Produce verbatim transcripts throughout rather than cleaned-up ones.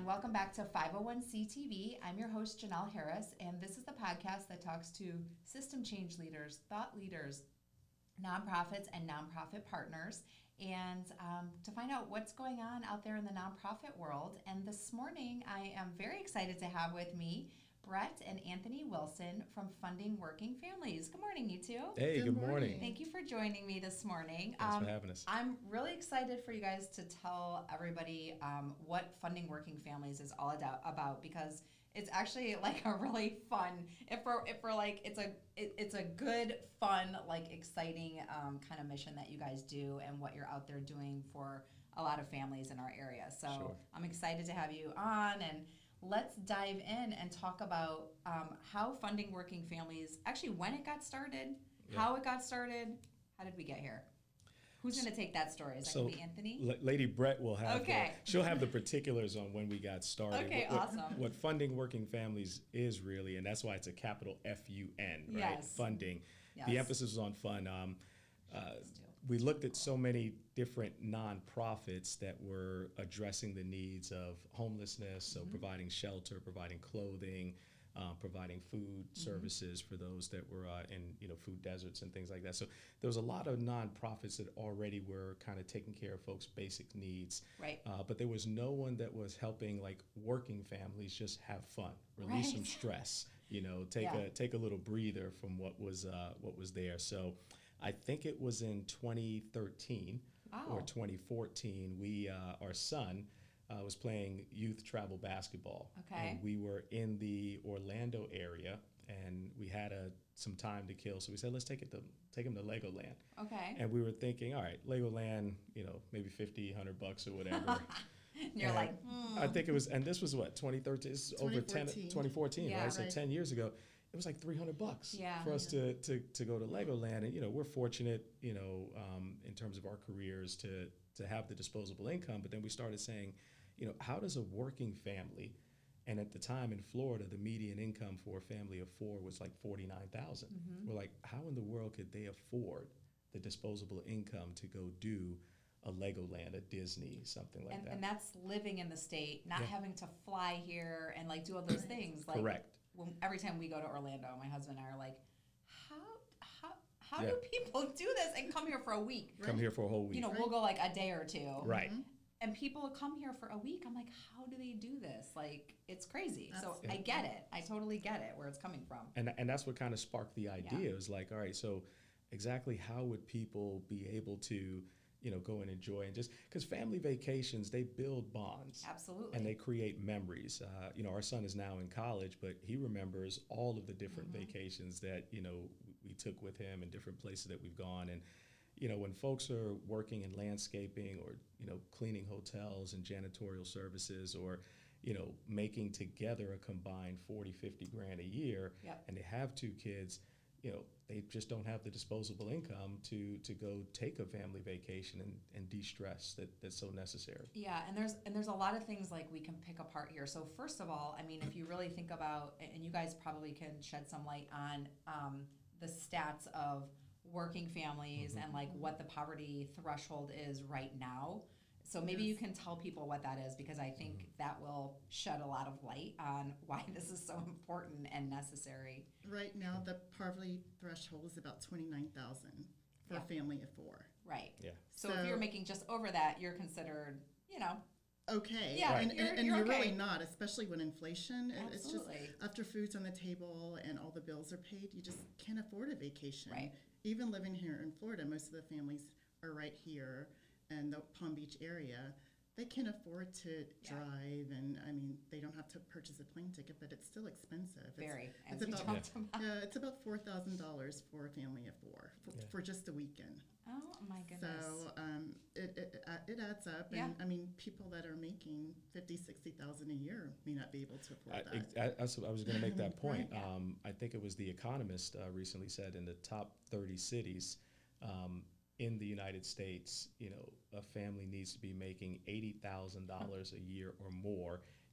welcome back to five oh one c T V. I'm your host, Janelle Harris, and this is the podcast that talks to system change leaders, thought leaders, nonprofits, and nonprofit partners, and um, to find out what's going on out there in the nonprofit world. And this morning, I am very excited to have with me Brett and Anthony Wilson from Funding Working Families. Good morning, you two. Hey, good, good morning. morning. Thank you for joining me this morning. Thanks um, for having us. I'm really excited for you guys to tell everybody um, what Funding Working Families is all about, because it's actually like a really fun, if we're, if we're like, it's a it, it's a good, fun, like exciting um, kind of mission that you guys do and what you're out there doing for a lot of families in our area. So sure. I'm excited to have you on, and let's dive in and talk about um, how Funding Working Families, actually when it got started, yeah. how it got started, how did we get here? Who's going to take that story? Is that so, going to be Anthony? L- Lady Brett will have okay. the, she'll have the particulars on when we got started. Okay, what, awesome. What, what Funding Working Families is really, and that's why it's a capital F U N, right? Yes. Funding. Yes. The emphasis is on fun. Um, uh, we looked at so many different nonprofits that were addressing the needs of homelessness, so mm-hmm. providing shelter, providing clothing, uh, providing food mm-hmm. services for those that were uh, in you know food deserts and things like that. So there was a lot of nonprofits that already were kind of taking care of folks' basic needs. Right. Uh, but there was no one that was helping like working families just have fun, release right. some stress, you know, take yeah. a take a little breather from what was uh, what was there. So I think it was in twenty thirteen oh. or twenty fourteen. We, uh, our son, uh, was playing youth travel basketball, okay. and we were in the Orlando area, and we had a some time to kill. So we said, let's take it to take him to Legoland. Okay. And we were thinking, all right, Legoland, you know, maybe fifty, one hundred bucks or whatever. And you're and like, hmm. I think it was, and this was what, twenty thirteen, this is over ten, twenty fourteen, yeah, right? So right. ten years ago. It was like three hundred bucks yeah, for us yeah. to, to to go to Legoland. And, you know, we're fortunate, you know, um, in terms of our careers to to have the disposable income. But then we started saying, you know, how does a working family, and at the time in Florida, the median income for a family of four was like forty-nine thousand dollars. Mm-hmm. We're like, how in the world could they afford the disposable income to go do a Legoland, a Disney, something like and, that? And that's living in the state, not yeah. having to fly here and like do all those things. Like, correct. When, every time we go to Orlando, my husband and I are like, how how how yeah. do people do this and come here for a week? Come right? here for a whole week. You know, right. we'll go like a day or two. Right. Mm-hmm. And people come here for a week. I'm like, how do they do this? Like, it's crazy. That's, so yeah. I get it. I totally get it, where it's coming from. And and that's what kind of sparked the idea. Yeah. It was like, all right, so exactly how would people be able to, you know, go and enjoy, and just because family vacations, they build bonds. Absolutely. And they create memories. Uh, you know, our son is now in college, but he remembers all of the different mm-hmm. vacations that, you know, we took with him and different places that we've gone. And, you know, when folks are working in landscaping or, you know, cleaning hotels and janitorial services, or, you know, making together a combined forty, fifty grand a year, yep. and they have two kids, you know, they just don't have the disposable income to to go take a family vacation and, and de-stress that, that's so necessary. Yeah, and there's and there's a lot of things like we can pick apart here. So first of all, I mean, if you really think about, and you guys probably can shed some light on um, the stats of working families mm-hmm. and like what the poverty threshold is right now. So maybe yes. you can tell people what that is, because I think mm-hmm. that will shed a lot of light on why this is so important and necessary. Right now, the poverty threshold is about twenty-nine thousand for yeah. a family of four. Right. Yeah. So, so if you're making just over that, you're considered, you know, okay. Yeah, right. and, you're, and, and you're, you're okay. really not, especially when inflation. Absolutely. It's just after food's on the table and all the bills are paid, you just can't afford a vacation. Right. Even living here in Florida, most of the families are right here in the Palm Beach area. They can afford to drive, yeah. and I mean, they don't have to purchase a plane ticket, but it's still expensive. Very. It's, it's about, about. Yeah, it's about four thousand dollars for a family of four for, yeah. for just a weekend. Oh my goodness! So um, it, it it adds up, yeah. and I mean, people that are making fifty, sixty thousand a year may not be able to afford I, that. I, I, I was going to make that point. Right, yeah. um, I think it was The Economist uh, recently said in the top thirty cities um, in the United States, you know, a family needs to be making eighty thousand dollars a year or more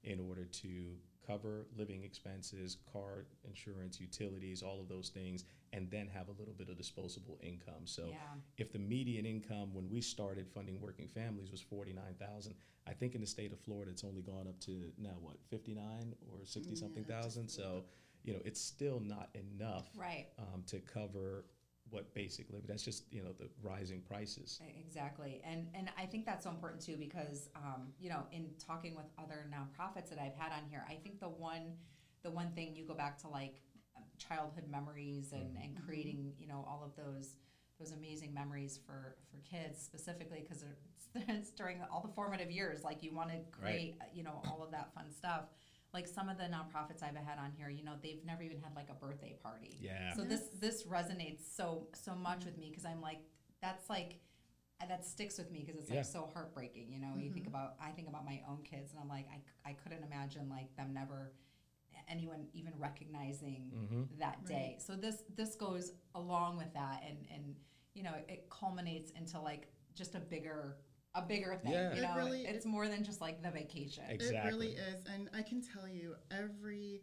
in order to cover living expenses, car insurance, utilities, all of those things, and then have a little bit of disposable income. So Yeah. if the median income when we started funding working families was forty-nine thousand, I think in the state of Florida it's only gone up to now what, fifty-nine or sixty something Yeah, just thousand. a So, little. you know, it's still not enough Right. um, to cover what basic living. That's just, you know, the rising prices. E- Exactly. And and I think that's so important too because um, you know, in talking with other nonprofits that I've had on here, I think the one the one thing you go back to like um, childhood memories and, Mhm. and creating, you know, all of those those amazing memories for, for kids specifically because it's, it's during all the formative years, like you want to create, uh, you know, all of that fun stuff. Like some of the nonprofits I've had on here, you know, they've never even had like a birthday party. Yeah. So this Yes. this resonates so so much with me because I'm like that's like uh, that sticks with me because it's like Yeah. so heartbreaking. You know, you think Mhm. about I think about my own kids and I'm like I, I couldn't imagine like them never anyone even recognizing Mm-hmm. that day. So this this goes along with that and and you know it culminates into like just a bigger a bigger thing. Yeah. You It know, really- it's more than just like the vacation. Exactly. It really is. And I can tell you, every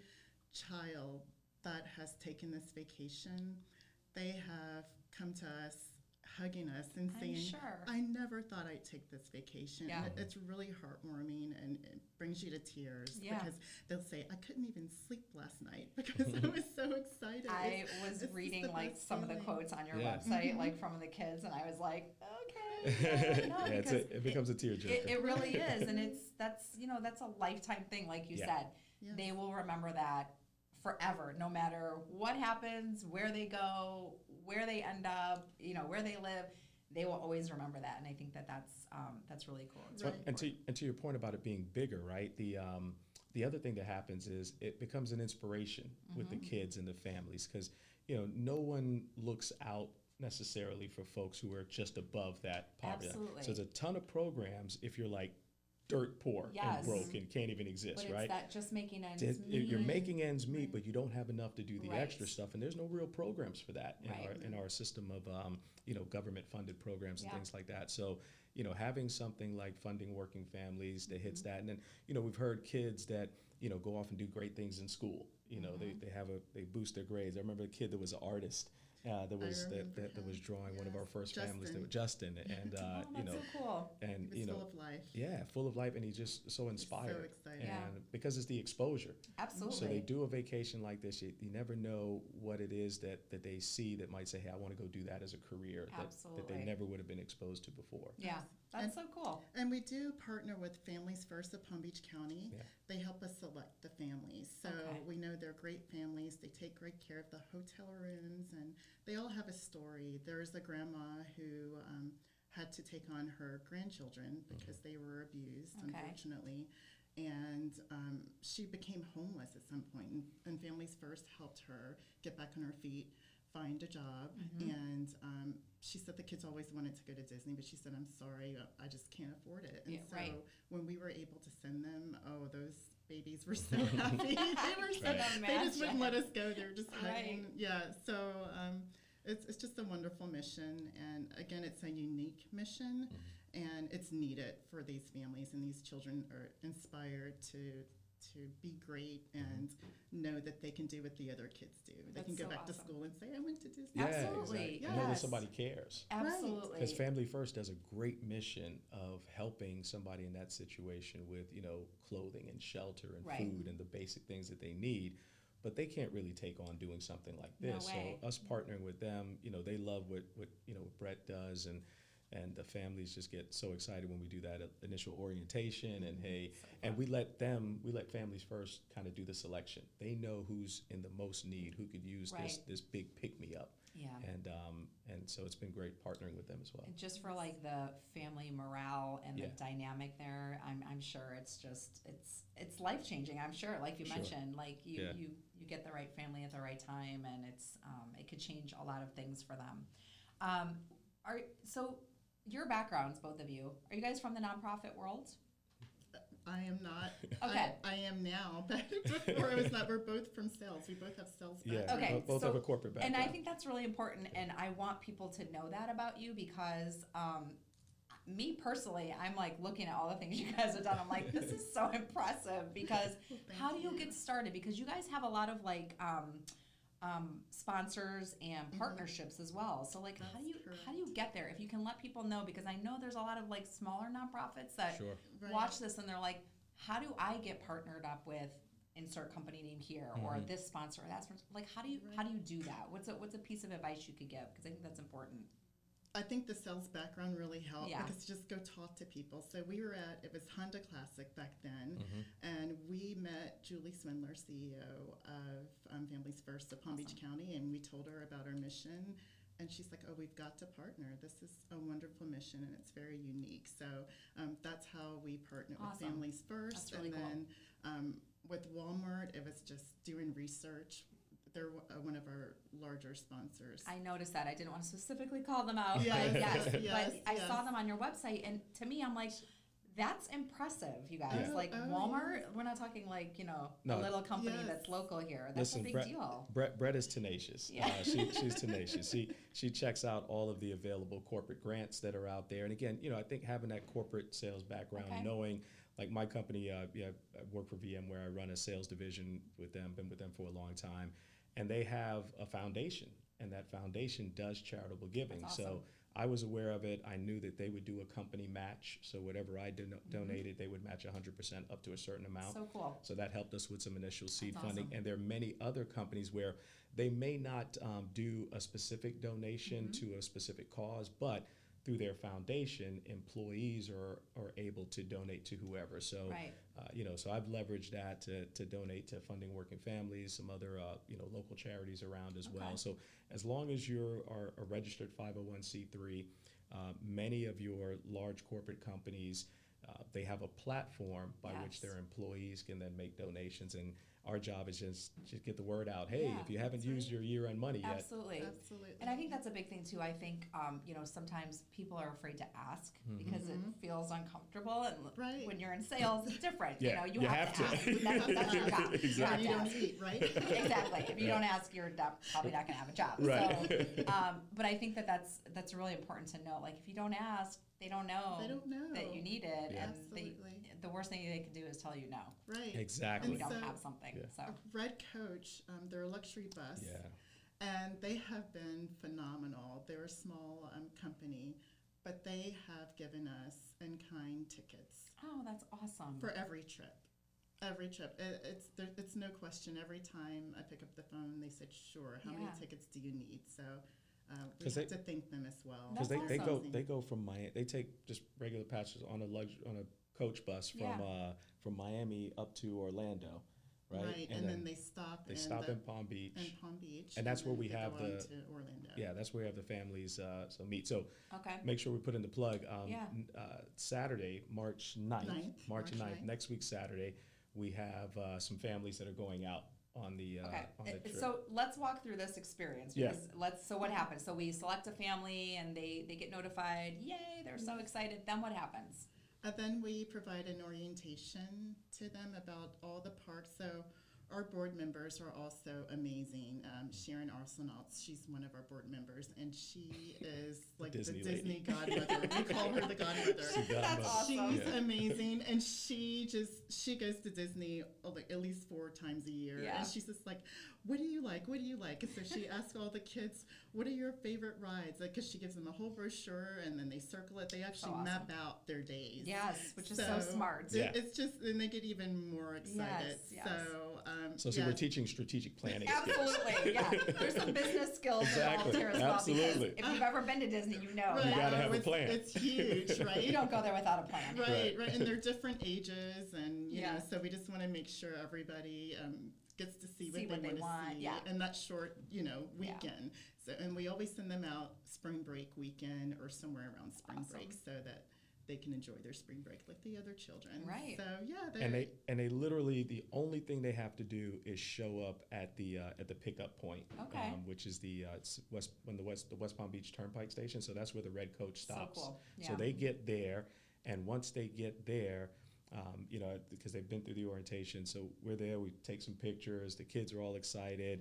child that has taken this vacation, they have come to us hugging us and I'm saying, sure. I never thought I'd take this vacation. Yeah. And it- it's really heartwarming and it brings you to tears Yeah. because they'll say, I couldn't even sleep last night because I was so excited. I It's- was it's just reading the like best some of the feeling. quotes on your Yeah. website, Mhm. like from the kids, and I was like, okay, yeah, no, it's because a, it becomes a tearjerker. it, it really is, and it's that's you know that's a lifetime thing, like you Yeah. said. Yes. They will remember that forever, no matter what happens, where they go, where they end up, you know, where they live. They will always remember that, and I think that that's um, that's really cool. It's Right. really And to, important. and to your point about it being bigger, right? The um, the other thing that happens is it becomes an inspiration with the Mhm. kids and the families because you know no one looks out necessarily for folks who are just above that poverty. line. Absolutely. So there's a ton of programs if you're like dirt poor Yes. and broke and can't even exist, But it's right? that just making ends Did- meet. you're making ends meet, Right. but you don't have enough to do the Right. extra stuff, and there's no real programs for that in Right. our in our system of um, you know government funded programs and Yeah. things like that. So you know having something like funding working families that hits Mm-hmm. that, and then you know we've heard kids that you know go off and do great things in school. You know Mm-hmm. they, they have a they boost their grades. I remember a kid that was an artist. Uh, that I was that, remember that, that was him. drawing one of our Yes. first families. That Justin. was Justin, and uh, Oh, you that's know, so cool. He and was you know, full of life. yeah, full of life, and he's just so inspired. excited. And Yeah. because it's the exposure. Absolutely. So they do a vacation like this. You, you never know what it is that, that they see that might say, "Hey, I want to go do that as a career that, that Absolutely. they never would have been exposed to before." Yeah, that's And- so cool. And we do partner with Families First of Palm Beach County. Yeah. They help us select the families. So Okay. we know they're great families. They take great care of the hotel rooms, and they all have a story. There's a grandma who um, had to take on her grandchildren because they were abused, Okay. unfortunately. And um, she became homeless at some point, and, and Families First helped her get back on her feet, find a job, Mhm. and um, she said the kids always wanted to go to Disney, but she said, "I'm sorry, uh, I just can't afford it." And Yeah, so right. when we were able to send them, oh, those babies were so happy. They were so, Right. they just wouldn't let us go. They were just hugging. Right. Yeah, so um, it's it's just a wonderful mission, and again, it's a unique mission, and it's needed for these families, and these children are inspired to to be great and know that they can do what the other kids do. They That's can go so back to awesome. school and say, "I went to Disney." Yeah, Absolutely, exactly. I know that yes. somebody cares. Absolutely. Because Family First does a great mission of helping somebody in that situation with, you know, clothing and shelter and Right. food and the basic things that they need. But they can't really take on doing something like No this. way. So us partnering with them, you know, they love what, what you know what Brett does, and and the families just get so excited when we do that initial orientation. And hey, So and fun. we let them, we let Families First kind of do the selection. They know who's in the most need, who could use this Right. this big pick me up. Yeah. And um and so it's been great partnering with them as well. And just for like the family morale and Yeah. the dynamic there, I'm, I'm sure it's just it's it's life changing. I'm sure, like you Sure. mentioned, like you, Yeah. you you get the right family at the right time, and it's um, it could change a lot of things for them. Um, are so your backgrounds, both of you, are you guys from the nonprofit world? I am not. Okay. I, I am now, but before I was not. We're both from sales. We both have sales Yeah, backgrounds. Okay, bo- both so- have a corporate background. And I think that's really important, and I want people to know that about you because um, me personally, I'm like looking at all the things you guys have done. I'm like, this is so impressive because Well, thank how do you you. get started? Because you guys have a lot of like um, um, sponsors and partnerships as well. So like, how do you Mm-hmm. That's how do you get there? If you can let people know, because I know there's a lot of like smaller nonprofits that Sure. Right. watch this and they're like, how do I get partnered up with insert company name here or Mhm. this sponsor or that sponsor? Like, how do you how do you do that? What's a what's a piece of advice you could give? Because I think that's important. I think the sales background really helped Yeah. because you just go talk to people. So we were at, it was Honda Classic back then, Mhm. and we met Julie Swindler, C E O of um, Families First of Palm Beach County, and we told her about our mission. And she's like, oh, we've got to partner. This is a wonderful mission, and it's very unique. So um, that's how we partnered with Awesome. Families First. That's really and cool. then um, with Walmart, it was just doing research. They're uh, one of our larger sponsors. I noticed that. I didn't want to specifically call them out, Yes, but yes, yes, but I yes. saw them on your website, and to me, I'm like, that's impressive, you guys. Yeah. Like Oh, Walmart, yes. we're not talking like you know No. a little company Yes. that's local here. That's Listen, a big Brett, deal. Brett, Brett is tenacious. Yeah. Uh, she, she's tenacious. She she checks out all of the available corporate grants that are out there. And again, you know, I think having that corporate sales background, Okay. knowing like my company, uh, yeah, I work for VMware. I run a sales division with them. Been with them for a long time, and they have a foundation, and that foundation does charitable giving. That's So awesome. I was aware of it. I knew that they would do a company match. So whatever I don- donated, they would match one hundred percent up to a certain amount. So cool. So that helped us with some initial seed That's funding. awesome. And there are many other companies where they may not um, do a specific donation Mm-hmm. to a specific cause, but through their foundation, employees are, are able to donate to whoever. So, Right. uh, you know, so I've leveraged that to, to donate to Funding Working Families, some other, uh, you know, local charities around as Okay. well. So as long as you're are a registered five oh one c three, uh, many of your large corporate companies, uh, they have a platform by which Yes. their employees can then make donations. And our job is just, just get the word out. Hey, Yeah, if you haven't that's used right. your year-end money yet, Absolutely. Absolutely. And I think that's a big thing too. I think um, you know sometimes people are afraid to ask Mhm. because it feels uncomfortable, and l- Right. when you're in sales, it's different. Yeah, you know, you, you have, have to, to. ask. That's, that's your job. Exactly. You have And you to don't ask. eat, right? Exactly. If you don't ask, you're not, probably not going to have a job. Right. So, um, but I think that that's that's really important to know. Like if you don't ask, they don't know, They don't know. that you need it, Yeah. and Absolutely. they, the worst thing they can do is tell you no. Right. When exactly. we And don't so- have something. Yeah. So Red Coach, um, they're a luxury bus. Yeah. And they have been phenomenal. They're a small um, company, but they have given us in-kind tickets oh, that's awesome. for every trip. Every trip. It, it's there, it's no question. Every time I pick up the phone, they said, sure, how many Yeah. tickets do you need? So uh, we 'Cause have they- to thank them as well. Because That's they, they go awesome. they go from Miami. They take just regular passengers on a lux, on a coach bus from Yeah. uh, from Miami up to Orlando, right? Right, and, then, they stop, they in, stop the, in Palm Beach. in Palm Beach. And that's where then we they have go on the- to Orlando. Yeah, that's where we have the families uh, so meet. So Okay. make sure we put in the plug. Um, Yeah. n- uh, Saturday, March ninth, Ninth, March March ninth, ninth. next week Saturday, we have uh, some families that are going out on the uh, Okay, on the uh, trip. so let's walk through this experience Yeah. because let's. So what happens? So we select a family and they they get notified. Yay! They're so excited. Then what happens? And then we provide an orientation to them about all the parks. So our board members are also amazing. Um, Sharon Arsenault, she's one of our board members, and she is like Disney the lady. Disney godmother. We call her the godmother. She's That's godmother. awesome. She's Yeah. amazing, and she just she goes to Disney uh, like at least four times a year, Yeah. and she's just like, "What do you like? What do you like?" And so she asks all the kids, "What are your favorite rides?" Because she gives them a whole brochure, and then they circle it. They actually awesome. map out their days. Yes, which is so, smart. it- Yeah. It's just, and they get even more excited. Yes, yes. So, um, So see, yeah. we're teaching strategic planning. skills. Absolutely, yeah. There's some business skills Exactly, involved here as well. absolutely. Because if you've ever been to Disney, you know Right. You that gotta have a it's, plan. It's huge, right? you don't go there without a plan. Right, Right. right, and they're different ages, and you Yeah. know, so we just want to make sure everybody um, gets to see, See what, what they, they want, want to see yeah. in that short, you know, Yeah. weekend. So, and we always send them out spring break weekend or somewhere around spring Awesome. break, so that they can enjoy their spring break like the other children. Right. So yeah, And they and they literally the only thing they have to do is show up at the uh, at the pickup point, Okay. um, which is the uh, s- west when the west the West Palm Beach Turnpike station. So that's where the red coach stops. So cool. Yeah. So they get there, and once they get there, um, you know, because they've been through the orientation. So we're there. We take some pictures. The kids are all excited.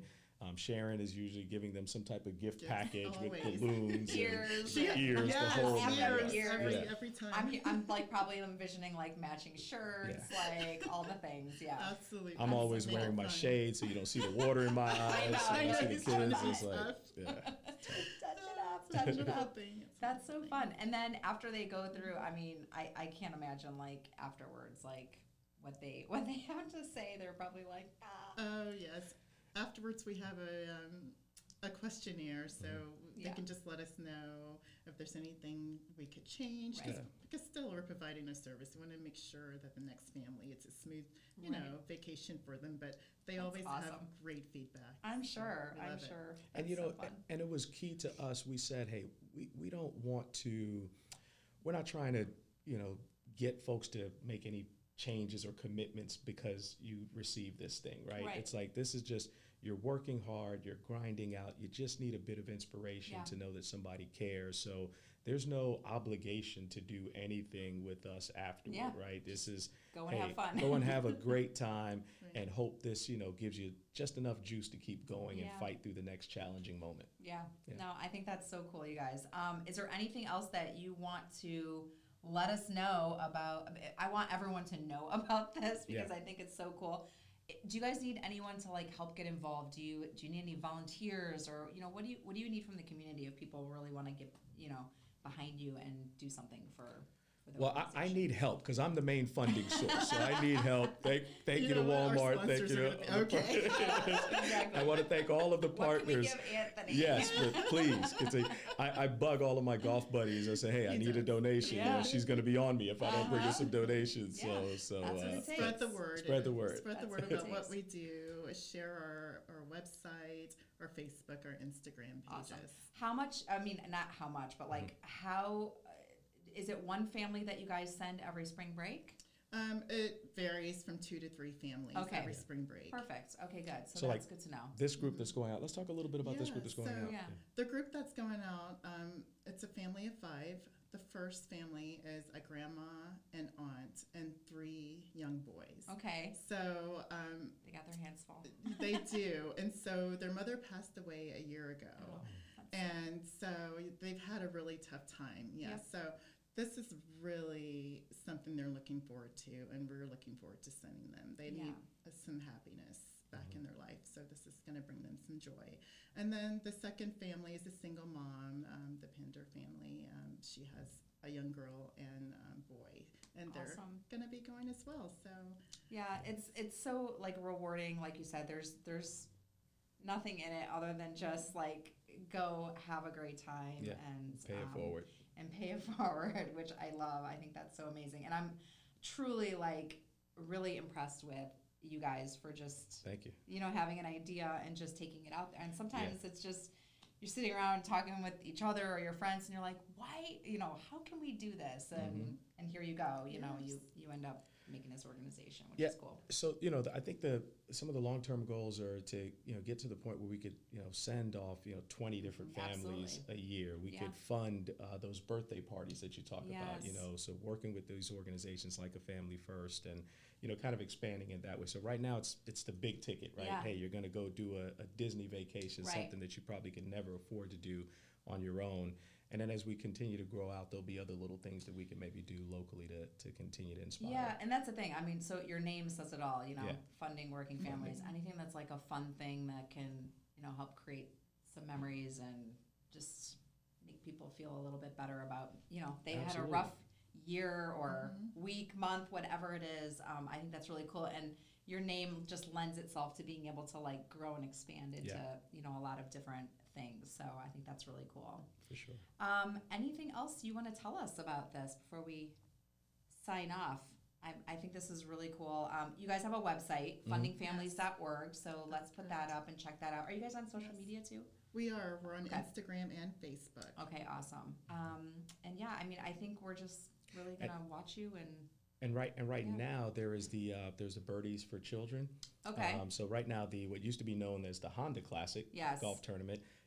Um, Sharon is usually giving them some type of gift Yes, package with always. balloons and Ears. She- ears, yes, the whole After nine ears, yards. every, Yeah. every time. I'm, he- I'm like probably envisioning like matching shirts, like all the things. Yeah. Absolutely. I'm always Absolutely. wearing my Fun. shades so you don't see the water in my eyes. know, So I you know, see the it's kids, so it's like, tough. yeah. Touch it up, Such touch a it good up. thing. It's That's a so good fun. And then after they go through, I mean, I, I can't imagine like afterwards, like what they what they have to say. They're probably like, ah. thing. Oh yes. Afterwards, we have a um, a questionnaire, so Yeah. they can just let us know if there's anything we could change. Right. Yeah. Because still, we're providing a service. We want to make sure that the next family it's a smooth, you Right. know, vacation for them. But they That's always have awesome. great feedback. I'm so sure. we I'm love it. sure. And That's you know, so fun. and it was key to us. We said, hey, we, we don't want to, we're not trying to, you know, get folks to make any changes or commitments because you receive this thing, right? Right. It's like, this is just, you're working hard, you're grinding out, you just need a bit of inspiration Yeah. to know that somebody cares. So there's no obligation to do anything with us afterward, Yeah. right? This is, Go and hey, have fun. go and have a great time Right. and hope this, you know, gives you just enough juice to keep going and Yeah. fight through the next challenging moment. Yeah. Yeah. No, I think that's so cool, you guys. Um, is there anything else that you want to let us know about? I want everyone to know about this because Yeah. I think it's so cool. Do you guys need anyone to like help get involved? Do you do you need any volunteers, or you know what do you what do you need from the community if people really want to get you know behind you and do something for? for the Well, I, I organization? need help because I'm the main funding source, so I need help. Thank, thank you, You to know what? Our Walmart. Thank you sponsors are to gonna be- okay. Exactly. I want to thank all of the What can we partners. give Anthony? Yes, but please continue. I, I bug all of my golf buddies. I say, hey, I He need a does. donation. You know, Yeah. she's going to be on me if I don't bring her Uh-huh. some donations. Yeah. So, so That's what uh, it takes. Spread the word. Spread the word. Spread the That's word what it about what takes. we do. Share our, our website, our Facebook, our Instagram pages. Awesome. How much? I mean, not how much, but like how? Uh, is it one family that you guys send every spring break? Um, it varies from two to three families Okay. every Yeah. spring break. Perfect. Okay, good. So, So, that's like, good to know. this group that's going out. Let's talk a little bit about this group Yeah, that's going so- out. Yeah. The group that's going out, um, it's a family of five. The first family is a grandma, an aunt, and three young boys. Okay. So um, They got their hands full. they do. And so their mother passed away a year ago. Oh, that's- And so they've had a really tough time. Yeah. Yep. So this is really something they're looking forward to, and we're looking forward to sending them. They Yeah. need uh, some happiness back in their life, so this is going to bring them some joy. And then the second family is a single mom, um, the Pender family. Um, she has a young girl and um, boy, and they're Awesome. going to be going as well. So Yeah, it's it's so like rewarding. Like you said, there's there's nothing in it other than just like go have a great time Yeah. and Pay it um, forward. and pay it forward, which I love. I think that's so amazing, and I'm truly like really impressed with you guys for just Thank you. you know having an idea and just taking it out there. And sometimes it's just you're sitting around talking with each other or your friends, and you're like, why, you know, how can we do this? And Mhm. and here you go. You know, you Yes. you end up making this organization, which Yeah. is cool. So, you know, the, I think the some of the long-term goals are to, you know, get to the point where we could, you know, send off, you know, twenty different families Absolutely. a year. We Yeah. could fund uh, those birthday parties that you talk about, you Yes. know, so working with these organizations like a Family First and, you know, kind of expanding it that way. So right now it's it's the big ticket, right? Yeah. Hey, you're going to go do a, a Disney vacation, Right. something that you probably could never afford to do on your own. And then as we continue to grow out, there'll be other little things that we can maybe do locally to, to continue to inspire. Yeah, and that's the thing. I mean, so your name says it all, you know, Yeah. funding working families, anything that's like a fun thing that can, you know, help create some memories and just make people feel a little bit better about, you know, they had a Absolutely. rough year or Mhm. week, month, whatever it is. Um, I think that's really cool. And your name just lends itself to being able to like grow and expand into, Yeah. you know, a lot of different things. So I think that's really cool. For sure. Um, anything else you want to tell us about this before we sign off? I, I think this is really cool. Um, you guys have a website, Mhm. funding families dot org, so let's That's put that correct. up and check that out. Are you guys on social Yes. media too? we are. We're on Okay. Instagram and Facebook. Okay, awesome. Um, and yeah, I mean, I think we're just really And- gonna watch you and And right and right Yeah. now there is the uh, there's the Birdies for Children. okay, Um, so right now the what used to be known as the Honda Classic yes, golf tournament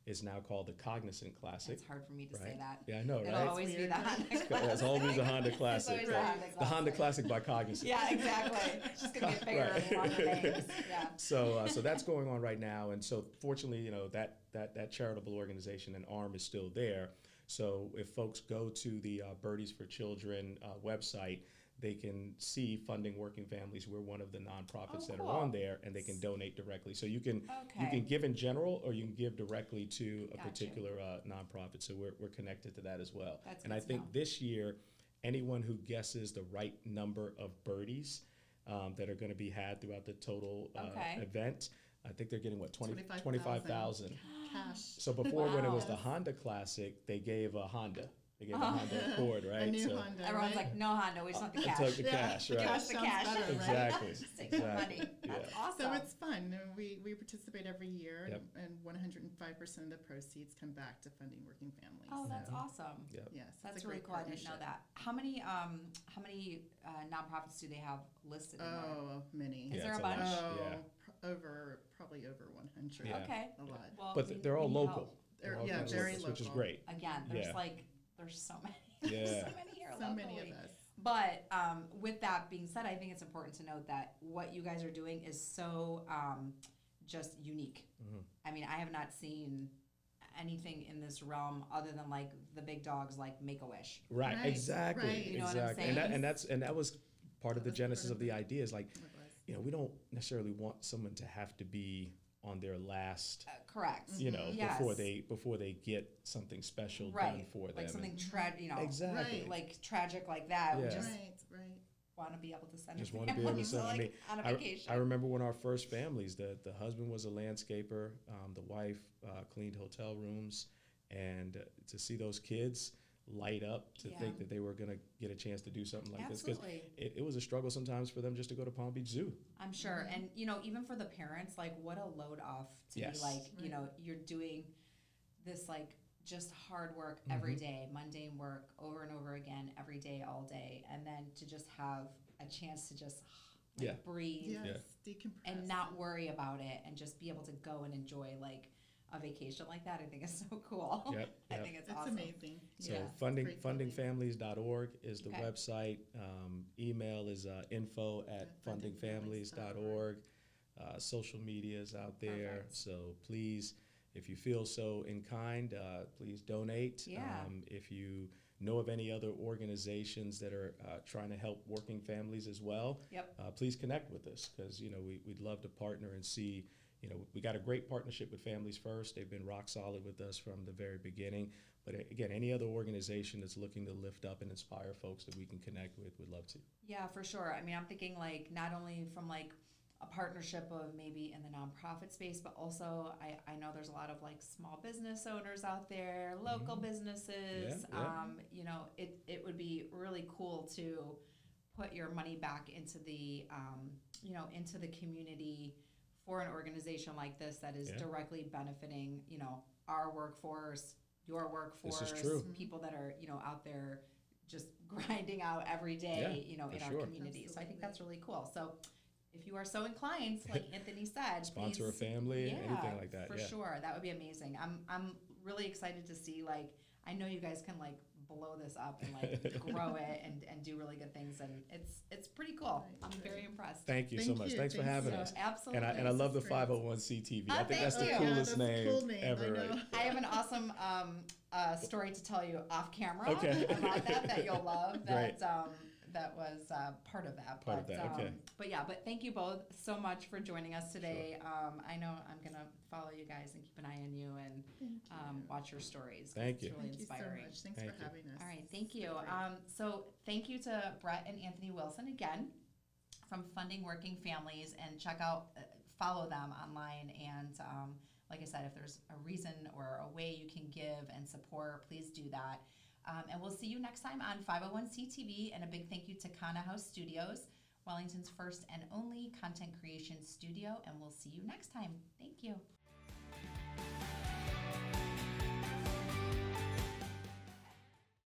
is now called the Cognizant Classic. It's hard for me to say right? that. Yeah, I know, It'll right? always be weird. the Honda It's Classic. always a Honda Classic. It's always right? the Honda Classic. The Honda Classic by Cognizant. Yeah, exactly. It's just gonna get bigger Right. and longer names. Yeah. So, uh, so that's going on right now, and so fortunately, you know that that that charitable organization and ARM is still there. So if folks go to the uh, Birdies for Children uh, website, they can see Funding Working Families. We're one of the nonprofits Oh, that cool. are on there, and they can donate directly. So you can you Okay. can give in general, or you can give directly to a Gotcha. particular uh, nonprofit. So we're we're connected to that as well. That's and good I to think know. this year, anyone who guesses the right number of birdies um, that are going to be had throughout the total uh, Okay. event, I think they're getting what twenty twenty-five twenty-five thousand. cash. So before, when it was Wow. the Honda Classic, they gave a Honda. They gave Oh. a Honda Accord, right? A new so Honda. Everyone's right? like, no Honda, we just want the I cash. took the Yeah, cash, the right? cash Just the sounds cash. better, right? Exactly. Just take the Exactly. money. That's Yeah. awesome. So it's fun. Uh, We, we participate every year, Yep. and one hundred five percent of the proceeds come back to Funding Working Families. Oh, that's So, awesome. Yep. Yes, it's That's a really great cool. I didn't know partnership. that. How many um how many uh, nonprofits do they have listed in there? Oh, many. Is Yeah, there it's a a lot. bunch? Oh, Yeah. pr- over, probably over one hundred. Yeah. Okay. A lot. Well, But we- th- they're all we need local. help. They're- all yeah, kinds of very locals, which is local. great. Again, there's Yeah. like there's so many. Yeah. There's so many here So locally. many of us. But um, with that being said, I think it's important to note that what you guys are doing is so um, just unique. Mhm. I mean, I have not seen anything in this realm other than like the big dogs like Make a Wish. Right, Right, exactly, right. You know what I'm exactly, and that, saying? and that's and that was part of That the was genesis part of of the it. idea. Is like, It was. you know, we don't necessarily want someone to have to be on their last, Uh, correct. you know, Yes. before they before they get something special done Right. for them. Like And- something tra- you know, exactly. Right. like tragic like that. We Yeah. just Right, right. want to be able to send Just a want to be able to family, send. I like, mean, on a I, vacation. I remember when our first families, the the husband was a landscaper, um, the wife uh, cleaned hotel rooms, and uh, to see those kids light up to Yeah. think that they were going to get a chance to do something like this, because Absolutely. it, it was a struggle sometimes for them just to go to Palm Beach Zoo. I'm sure. Mhm. And, you know, even for the parents, like, what a load off to Yes. be like, you Right. know, you're doing this, like, just hard work every Mhm. day, mundane work over and over again, every day, all day. And then to just have a chance to just like, Yeah. breathe Yes, decompress. and not worry about it and just be able to go and enjoy, like, a vacation like that, I think is so cool. Yep, I yep. think it's, It's awesome. amazing. So Yeah. funding Great feeling. fundingfamilies dot org is the Okay. website. Um, email is uh, info at At fundingfamilies dot org. Uh, social media is out there. Perfect. So please, if you feel so inclined, uh, please donate. Yeah. Um, if you know of any other organizations that are uh, trying to help working families as well, Yep. uh, please connect with us, because you know we, we'd love to partner and see. You know, we got a great partnership with Families First. They've been rock solid with us from the very beginning. But a- again, any other organization that's looking to lift up and inspire folks that we can connect with, would love to. Yeah, for sure. I mean, I'm thinking like not only from like a partnership of maybe in the nonprofit space, but also I, I know there's a lot of like small business owners out there, local Mhm. businesses. Yeah, yeah. Um, you know, it, it would be really cool to put your money back into the, um, you know, into the community for an organization like this that is Yeah. directly benefiting, you know, our workforce, your workforce, This is true. people that are, you know, out there just grinding out every day, Yeah, you know, for in our sure. community. So I think Absolutely. that's really cool. So if you are so inclined, like Anthony said, Sponsor a please- family, yeah, anything like that. for Yeah. sure. That would be amazing. I'm I'm really excited to see, like, I know you guys can like blow this up and like grow it and, and do really good things, and it's it's pretty cool. Right, I'm right. very impressed. Thank you so Thank much. you. Thanks for Thanks having So us. absolutely. And I and I love the Great. five oh one c T V. I Oh, think that's the thank you. coolest Yeah, that's a name, cool name, I ever. know. Right? I have an awesome um, uh, story to tell you off camera Okay. about that that you'll love. Great. That um, that was uh, part of that. Part of but, that, okay. Um, but yeah, but thank you both so much for joining us today. Um, I know I'm gonna follow you guys and keep an eye on you and Thank you. um, watch your stories. Thank you. It's really Thank you so inspiring. much. Thanks Thank for you. having us. All right, It's thank been you. great. Um, so thank you to Brett and Anthony Wilson again from Funding Working Families, and check out, uh, follow them online. And um, like I said, if there's a reason or a way you can give and support, please do that. Um, and we'll see you next time on five oh one c T V. And a big thank you to Kana House Studios, Wellington's first and only content creation studio. And we'll see you next time. Thank you.